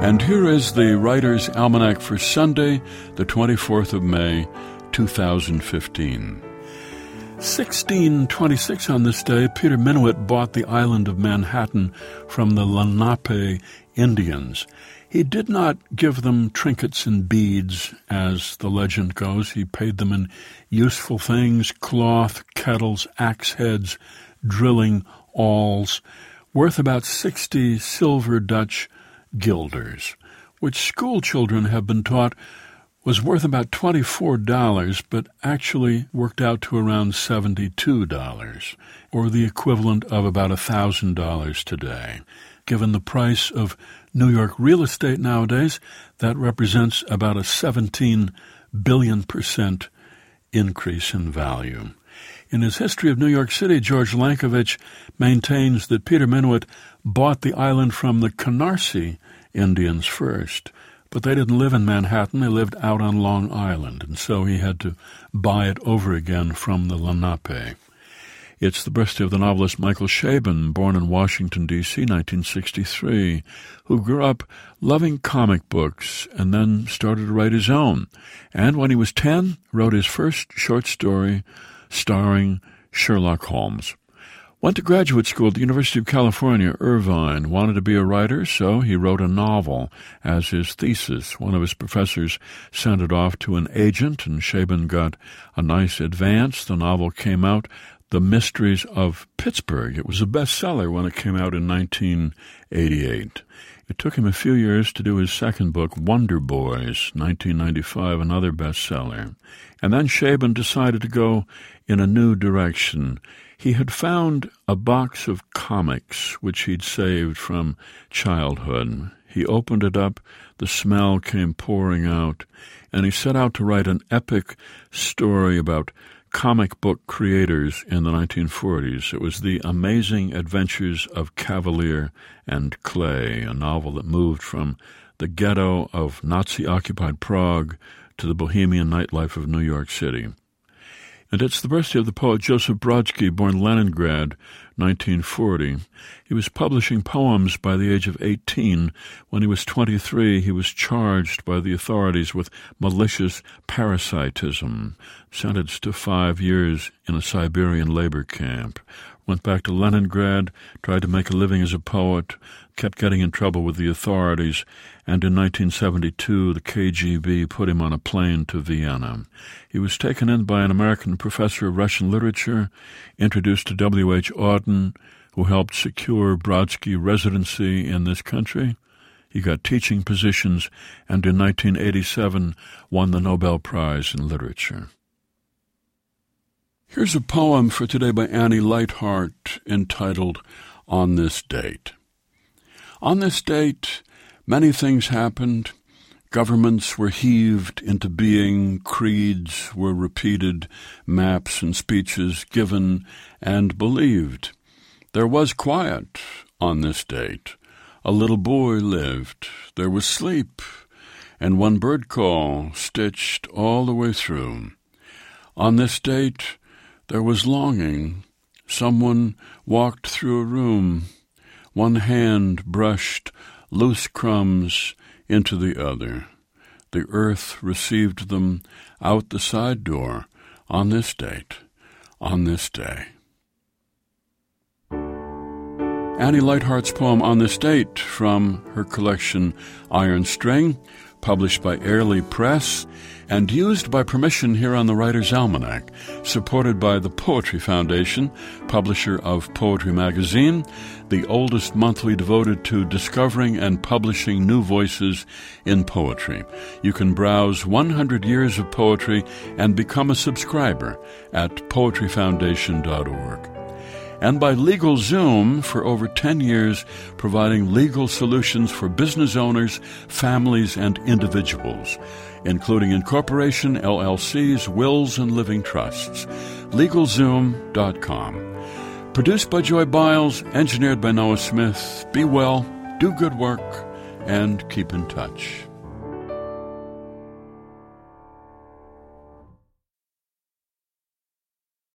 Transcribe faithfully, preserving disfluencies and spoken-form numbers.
And here is the Writer's Almanac for Sunday, the twenty-fourth of May, two thousand fifteen. sixteen twenty-six on this day, Peter Minuit bought the island of Manhattan from the Lenape Indians. He did not give them trinkets and beads, as the legend goes. He paid them in useful things, cloth, kettles, axe heads, drilling awls, worth about sixty silver Dutch guilders, which school children have been taught was worth about twenty-four dollars, but actually worked out to around seventy-two dollars, or the equivalent of about one thousand dollars today. Given the price of New York real estate nowadays, that represents about a seventeen billion percent increase in value. In his History of New York City, George Lankovich maintains that Peter Minuit bought the island from the Canarsie Indians first, but they didn't live in Manhattan. They lived out on Long Island, and so he had to buy it over again from the Lenape. It's the birthday of the novelist Michael Chabon, born in Washington, D C, nineteen sixty-three, who grew up loving comic books and then started to write his own. And when he was ten, wrote his first short story starring Sherlock Holmes. Went to graduate school at the University of California, Irvine, wanted to be a writer, so he wrote a novel as his thesis. One of his professors sent it off to an agent, and Chabon got a nice advance. The novel came out, The Mysteries of Pittsburgh. It was a bestseller when it came out in nineteen eighty-eight. It took him a few years to do his second book, Wonder Boys, nineteen ninety-five, another bestseller. And then Chabon decided to go in a new direction. He had found a box of comics which he'd saved from childhood. He opened it up, the smell came pouring out, and he set out to write an epic story about comic book creators in the nineteen forties. It was The Amazing Adventures of Cavalier and Clay, a novel that moved from the ghetto of Nazi-occupied Prague to the bohemian nightlife of New York City. And it's the birthday of the poet Joseph Brodsky, born Leningrad, nineteen forty. He was publishing poems by the age of eighteen. When he was twenty-three, he was charged by the authorities with malicious parasitism, sentenced to five years in a Siberian labor camp. Went back to Leningrad, tried to make a living as a poet, kept getting in trouble with the authorities, and in nineteen seventy-two the K G B put him on a plane to Vienna. He was taken in by an American professor of Russian literature, introduced to W H Auden, who helped secure Brodsky residency in this country. He got teaching positions, and in nineteen eighty-seven won the Nobel Prize in Literature. Here's a poem for today by Annie Lightheart entitled On This Date. On this date, many things happened. Governments were heaved into being, creeds were repeated, maps and speeches given and believed. There was quiet on this date. A little boy lived. There was sleep, and one bird call stitched all the way through. On this date, there was longing. Someone walked through a room. One hand brushed loose crumbs into the other. The earth received them out the side door on this date, on this day. Annie Lightheart's poem On This Date from her collection Iron String, published by Airlie Press, and used by permission here on the Writer's Almanac, supported by the Poetry Foundation, publisher of Poetry Magazine, the oldest monthly devoted to discovering and publishing new voices in poetry. You can browse one hundred years of poetry and become a subscriber at poetry foundation dot org. And by LegalZoom, for over ten years, providing legal solutions for business owners, families, and individuals, including incorporation, L L Cs, wills, and living trusts. LegalZoom dot com. Produced by Joy Biles, engineered by Noah Smith. Be well, do good work, and keep in touch.